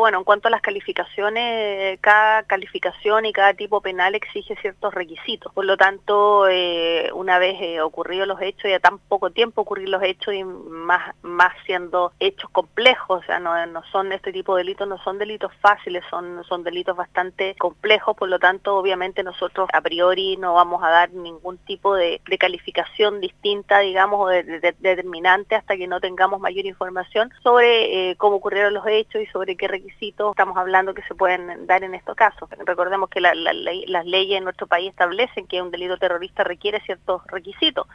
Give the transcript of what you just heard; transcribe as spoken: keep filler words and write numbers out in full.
bueno, en cuanto a las calificaciones, cada calificación y cada tipo penal exige ciertos requisitos. Por lo tanto, eh, una vez eh, ocurridos los hechos, ya tan poco tiempo ocurrir los hechos y más, más siendo hechos complejos, o sea, no, no son este tipo de delitos, no son delitos fáciles, son, son delitos bastante complejos, por lo tanto, obviamente nosotros a priori no vamos a dar ningún tipo de, de calificación distinta, digamos, o de, de, de determinante hasta que no tengamos mayor información sobre eh, cómo ocurrieron los hechos y sobre qué requisitos estamos hablando que se pueden dar en estos casos. Recordemos que la, la, la, las leyes en nuestro país establecen que un delito terrorista requiere ciertos requisitos.